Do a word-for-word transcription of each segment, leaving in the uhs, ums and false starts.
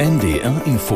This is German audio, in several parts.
N D R Info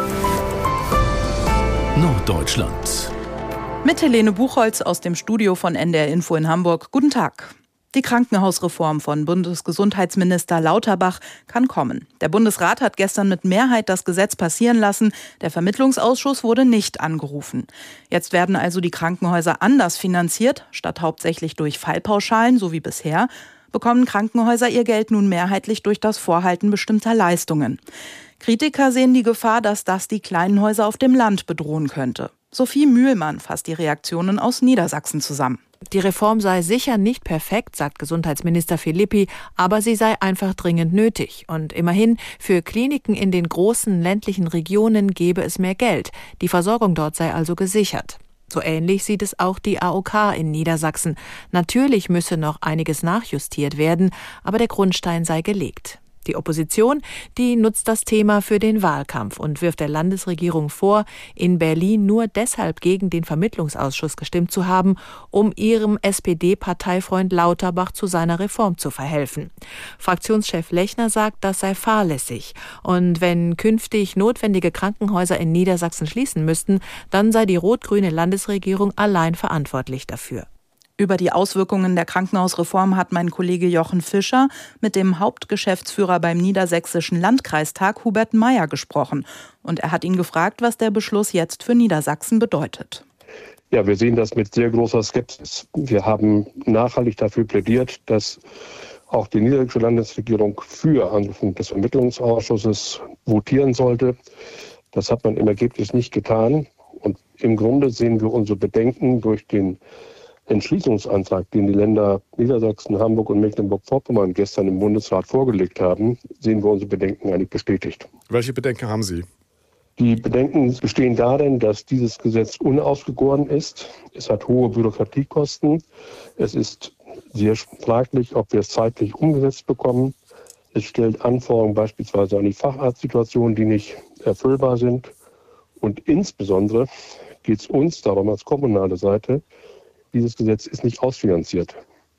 Norddeutschland. Mit Helene Buchholz aus dem Studio von N D R Info in Hamburg. Guten Tag. Die Krankenhausreform von Bundesgesundheitsminister Lauterbach kann kommen. Der Bundesrat hat gestern mit Mehrheit das Gesetz passieren lassen. Der Vermittlungsausschuss wurde nicht angerufen. Jetzt werden also die Krankenhäuser anders finanziert. Statt hauptsächlich durch Fallpauschalen, so wie bisher, bekommen Krankenhäuser ihr Geld nun mehrheitlich durch das Vorhalten bestimmter Leistungen. Kritiker sehen die Gefahr, dass das die kleinen Häuser auf dem Land bedrohen könnte. Sophie Mühlmann fasst die Reaktionen aus Niedersachsen zusammen. Die Reform sei sicher nicht perfekt, sagt Gesundheitsminister Philippi, aber sie sei einfach dringend nötig. Und immerhin, für Kliniken in den großen ländlichen Regionen gebe es mehr Geld. Die Versorgung dort sei also gesichert. So ähnlich sieht es auch die A O K in Niedersachsen. Natürlich müsse noch einiges nachjustiert werden, aber der Grundstein sei gelegt. Die Opposition, die nutzt das Thema für den Wahlkampf und wirft der Landesregierung vor, in Berlin nur deshalb gegen den Vermittlungsausschuss gestimmt zu haben, um ihrem S P D-Parteifreund Lauterbach zu seiner Reform zu verhelfen. Fraktionschef Lechner sagt, das sei fahrlässig. Und wenn künftig notwendige Krankenhäuser in Niedersachsen schließen müssten, dann sei die rot-grüne Landesregierung allein verantwortlich dafür. Über die Auswirkungen der Krankenhausreform hat mein Kollege Jochen Fischer mit dem Hauptgeschäftsführer beim Niedersächsischen Landkreistag Hubert Meyer gesprochen. Und er hat ihn gefragt, was der Beschluss jetzt für Niedersachsen bedeutet. Ja, wir sehen das mit sehr großer Skepsis. Wir haben nachhaltig dafür plädiert, dass auch die niedersächsische Landesregierung für Anrufung des Vermittlungsausschusses votieren sollte. Das hat man im Ergebnis nicht getan. Und im Grunde sehen wir unsere Bedenken durch den Entschließungsantrag, den die Länder Niedersachsen, Hamburg und Mecklenburg-Vorpommern gestern im Bundesrat vorgelegt haben, sehen wir unsere Bedenken eigentlich bestätigt. Welche Bedenken haben Sie? Die Bedenken bestehen darin, dass dieses Gesetz unausgegoren ist. Es hat hohe Bürokratiekosten. Es ist sehr fraglich, ob wir es zeitlich umgesetzt bekommen. Es stellt Anforderungen beispielsweise an die Facharztsituation, die nicht erfüllbar sind. Und insbesondere geht es uns darum als kommunale Seite, dieses Gesetz ist nicht ausfinanziert.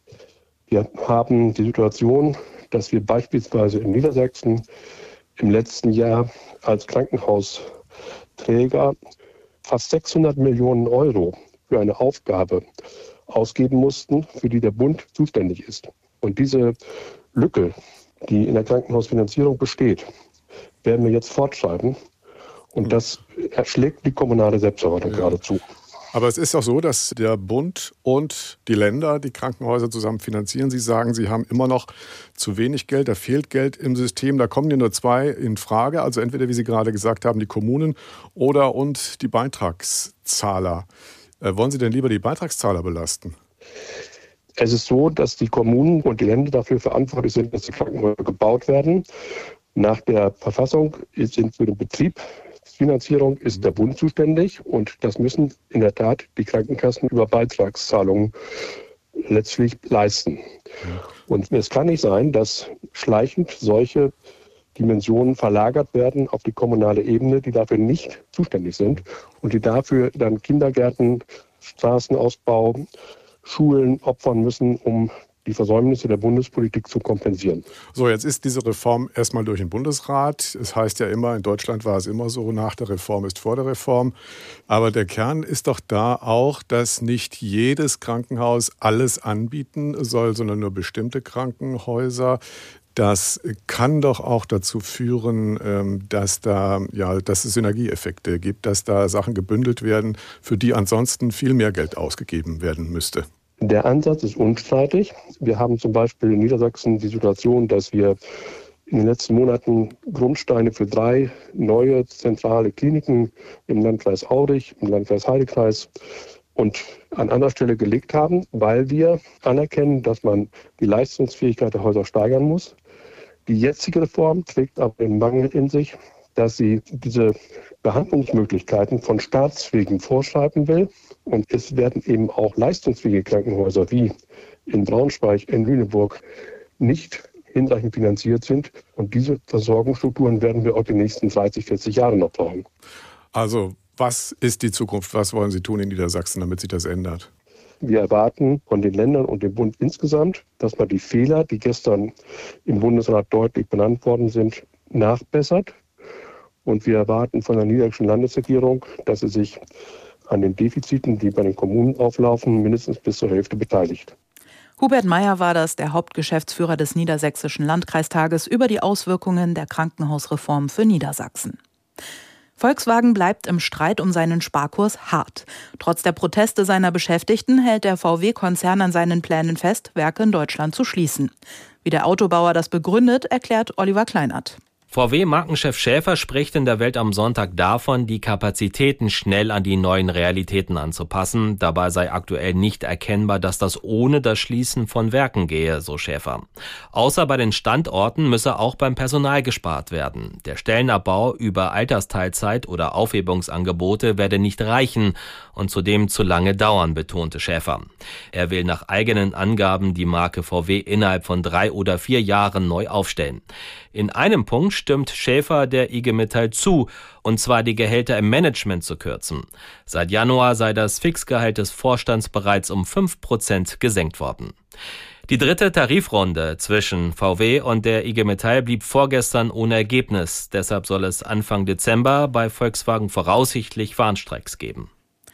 Wir haben die Situation, dass wir beispielsweise in Niedersachsen im letzten Jahr als Krankenhausträger fast sechshundert Millionen Euro für eine Aufgabe ausgeben mussten, für die der Bund zuständig ist. Und diese Lücke, die in der Krankenhausfinanzierung besteht, werden wir jetzt fortschreiben. Und das erschlägt die kommunale Selbstverwaltung ja. geradezu. Aber es ist auch so, dass der Bund und die Länder die Krankenhäuser zusammen finanzieren. Sie sagen, sie haben immer noch zu wenig Geld, da fehlt Geld im System. Da kommen ja nur zwei in Frage. Also entweder, wie Sie gerade gesagt haben, die Kommunen oder und die Beitragszahler. Äh, wollen Sie denn lieber die Beitragszahler belasten? Es ist so, dass die Kommunen und die Länder dafür verantwortlich sind, dass die Krankenhäuser gebaut werden. Nach der Verfassung sind für den Betrieb Finanzierung ist der Bund zuständig und das müssen in der Tat die Krankenkassen über Beitragszahlungen letztlich leisten. Und es kann nicht sein, dass schleichend solche Dimensionen verlagert werden auf die kommunale Ebene, die dafür nicht zuständig sind und die dafür dann Kindergärten, Straßenausbau, Schulen opfern müssen, um die Versäumnisse der Bundespolitik zu kompensieren. So, jetzt ist diese Reform erstmal durch den Bundesrat. Es heißt ja immer, in Deutschland war es immer so, nach der Reform ist vor der Reform. Aber der Kern ist doch da auch, dass nicht jedes Krankenhaus alles anbieten soll, sondern nur bestimmte Krankenhäuser. Das kann doch auch dazu führen, dass, da, ja, dass es Synergieeffekte gibt, dass da Sachen gebündelt werden, für die ansonsten viel mehr Geld ausgegeben werden müsste. Der Ansatz ist unstreitig. Wir haben zum Beispiel in Niedersachsen die Situation, dass wir in den letzten Monaten Grundsteine für drei neue zentrale Kliniken im Landkreis Aurich, im Landkreis Heidekreis und an anderer Stelle gelegt haben, weil wir anerkennen, dass man die Leistungsfähigkeit der Häuser steigern muss. Die jetzige Reform trägt aber den Mangel in sich, dass sie diese Behandlungsmöglichkeiten von Staatswegen vorschreiben will. Und es werden eben auch leistungsfähige Krankenhäuser wie in Braunschweig, in Lüneburg nicht hinreichend finanziert sind. Und diese Versorgungsstrukturen werden wir auch die nächsten dreißig, vierzig Jahre noch brauchen. Also was ist die Zukunft? Was wollen Sie tun in Niedersachsen, damit sich das ändert? Wir erwarten von den Ländern und dem Bund insgesamt, dass man die Fehler, die gestern im Bundesrat deutlich benannt worden sind, nachbessert Und wir erwarten von der niedersächsischen Landesregierung, dass sie sich an den Defiziten, die bei den Kommunen auflaufen, mindestens bis zur Hälfte beteiligt. Hubert Meyer war das, der Hauptgeschäftsführer des Niedersächsischen Landkreistages, über die Auswirkungen der Krankenhausreform für Niedersachsen. Volkswagen bleibt im Streit um seinen Sparkurs hart. Trotz der Proteste seiner Beschäftigten hält der V W-Konzern an seinen Plänen fest, Werke in Deutschland zu schließen. Wie der Autobauer das begründet, erklärt Oliver Kleinert. V W-Markenchef Schäfer spricht in der Welt am Sonntag davon, die Kapazitäten schnell an die neuen Realitäten anzupassen. Dabei sei aktuell nicht erkennbar, dass das ohne das Schließen von Werken gehe, so Schäfer. Außer bei den Standorten müsse auch beim Personal gespart werden. Der Stellenabbau über Altersteilzeit oder Aufhebungsangebote werde nicht reichen und zudem zu lange dauern, betonte Schäfer. Er will nach eigenen Angaben die Marke V W innerhalb von drei oder vier Jahren neu aufstellen. In einem Punkt stimmt Schäfer der I G Metall zu, und zwar die Gehälter im Management zu kürzen. Seit Januar sei das Fixgehalt des Vorstands bereits um fünf Prozent gesenkt worden. Die dritte Tarifrunde zwischen V W und der I G Metall blieb vorgestern ohne Ergebnis. Deshalb soll es Anfang Dezember bei Volkswagen voraussichtlich Warnstreiks geben.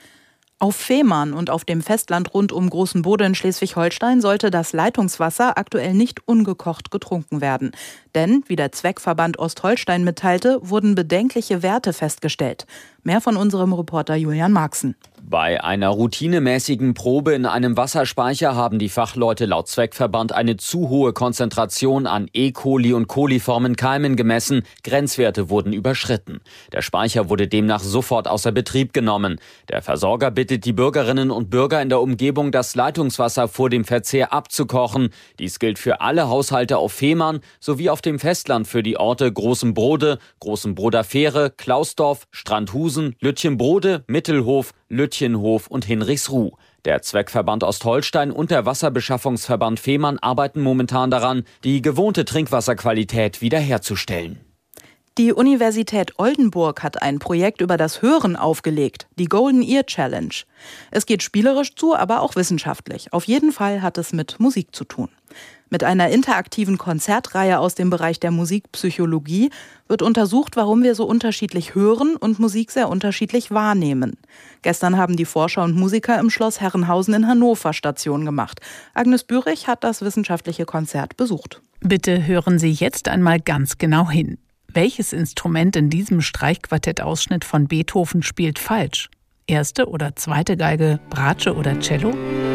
Auf Fehmarn und auf dem Festland rund um Großenbode in Schleswig-Holstein sollte das Leitungswasser aktuell nicht ungekocht getrunken werden. Denn, wie der Zweckverband Ostholstein mitteilte, wurden bedenkliche Werte festgestellt. Mehr von unserem Reporter Julian Marxen. Bei einer routinemäßigen Probe in einem Wasserspeicher haben die Fachleute laut Zweckverband eine zu hohe Konzentration an E. coli und coliformen Keimen gemessen. Grenzwerte wurden überschritten. Der Speicher wurde demnach sofort außer Betrieb genommen. Der Versorger bittet die Bürgerinnen und Bürger in der Umgebung, das Leitungswasser vor dem Verzehr abzukochen. Dies gilt für alle Haushalte auf Fehmarn sowie auf dem Festland für die Orte Großenbrode, Großenbroder Fähre, Klausdorf, Strandhusen, Lütjenbrode, Mittelhof, Lütjenhof und Hinrichsruh. Der Zweckverband Ostholstein und der Wasserbeschaffungsverband Fehmarn arbeiten momentan daran, die gewohnte Trinkwasserqualität wiederherzustellen. Die Universität Oldenburg hat ein Projekt über das Hören aufgelegt, die Golden Ear Challenge. Es geht spielerisch zu, aber auch wissenschaftlich. Auf jeden Fall hat es mit Musik zu tun. Mit einer interaktiven Konzertreihe aus dem Bereich der Musikpsychologie wird untersucht, warum wir so unterschiedlich hören und Musik sehr unterschiedlich wahrnehmen. Gestern haben die Forscher und Musiker im Schloss Herrenhausen in Hannover Station gemacht. Agnes Bürich hat das wissenschaftliche Konzert besucht. Bitte hören Sie jetzt einmal ganz genau hin. Welches Instrument in diesem Streichquartettausschnitt von Beethoven spielt falsch? Erste oder zweite Geige, Bratsche oder Cello?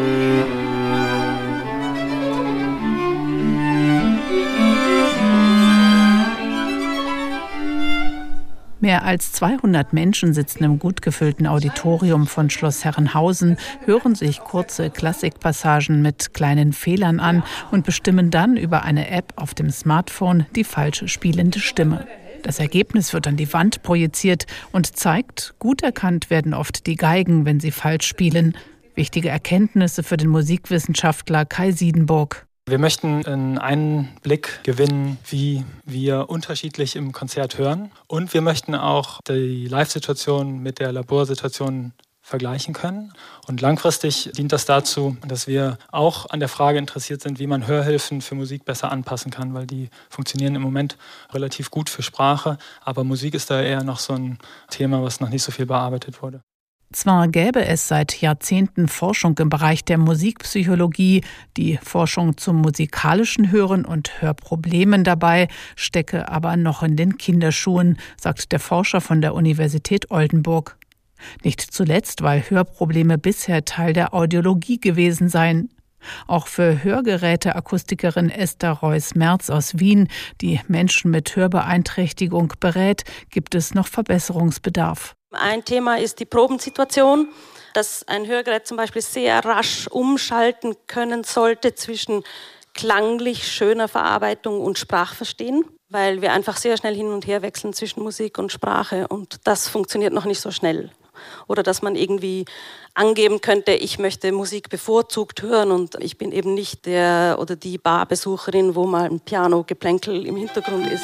Mehr als zweihundert Menschen sitzen im gut gefüllten Auditorium von Schloss Herrenhausen, hören sich kurze Klassikpassagen mit kleinen Fehlern an und bestimmen dann über eine App auf dem Smartphone die falsch spielende Stimme. Das Ergebnis wird an die Wand projiziert und zeigt, gut erkannt werden oft die Geigen, wenn sie falsch spielen. Wichtige Erkenntnisse für den Musikwissenschaftler Kai Siedenburg. Wir möchten einen Einblick gewinnen, wie wir unterschiedlich im Konzert hören. Und wir möchten auch die Live-Situation mit der Laborsituation vergleichen können. Und langfristig dient das dazu, dass wir auch an der Frage interessiert sind, wie man Hörhilfen für Musik besser anpassen kann, weil die funktionieren im Moment relativ gut für Sprache. Aber Musik ist da eher noch so ein Thema, was noch nicht so viel bearbeitet wurde. Zwar gäbe es seit Jahrzehnten Forschung im Bereich der Musikpsychologie, die Forschung zum musikalischen Hören und Hörproblemen dabei stecke aber noch in den Kinderschuhen, sagt der Forscher von der Universität Oldenburg. Nicht zuletzt, weil Hörprobleme bisher Teil der Audiologie gewesen seien. Auch für Hörgeräteakustikerin Esther Reuss-Merz aus Wien, die Menschen mit Hörbeeinträchtigung berät, gibt es noch Verbesserungsbedarf. Ein Thema ist die Probensituation, dass ein Hörgerät zum Beispiel sehr rasch umschalten können sollte zwischen klanglich schöner Verarbeitung und Sprachverstehen, weil wir einfach sehr schnell hin und her wechseln zwischen Musik und Sprache und das funktioniert noch nicht so schnell. Oder dass man irgendwie angeben könnte, ich möchte Musik bevorzugt hören und ich bin eben nicht der oder die Barbesucherin, wo mal ein Piano-Geplänkel im Hintergrund ist.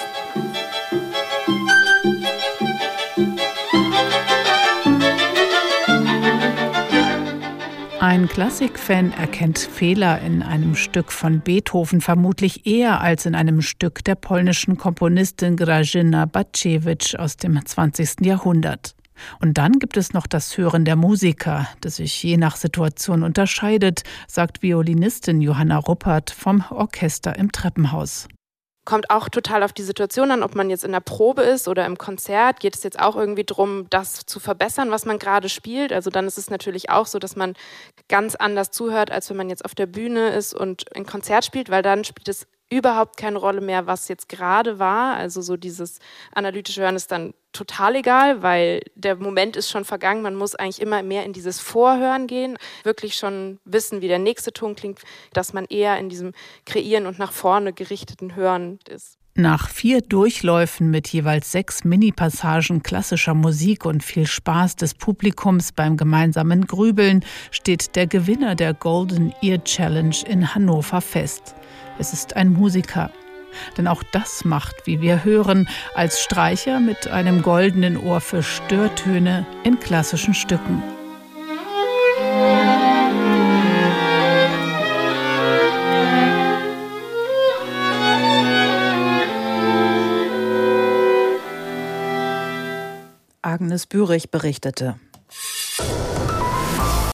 Ein Klassikfan erkennt Fehler in einem Stück von Beethoven vermutlich eher als in einem Stück der polnischen Komponistin Grażyna Baczewicz aus dem zwanzigsten Jahrhundert. Und dann gibt es noch das Hören der Musiker, das sich je nach Situation unterscheidet, sagt Violinistin Johanna Ruppert vom Orchester im Treppenhaus. Kommt auch total auf die Situation an, ob man jetzt in der Probe ist oder im Konzert. Geht es jetzt auch irgendwie darum, das zu verbessern, was man gerade spielt? Also dann ist es natürlich auch so, dass man ganz anders zuhört, als wenn man jetzt auf der Bühne ist und ein Konzert spielt, weil dann spielt es überhaupt keine Rolle mehr, was jetzt gerade war. Also so dieses analytische Hören ist dann total egal, weil der Moment ist schon vergangen. Man muss eigentlich immer mehr in dieses Vorhören gehen, wirklich schon wissen, wie der nächste Ton klingt, dass man eher in diesem Kreieren und nach vorne gerichteten Hören ist. Nach vier Durchläufen mit jeweils sechs Mini-Passagen klassischer Musik und viel Spaß des Publikums beim gemeinsamen Grübeln steht der Gewinner der Golden Ear Challenge in Hannover fest. Es ist ein Musiker. Denn auch das macht, wie wir hören, als Streicher mit einem goldenen Ohr für Störtöne in klassischen Stücken. Agnes Bürich berichtete.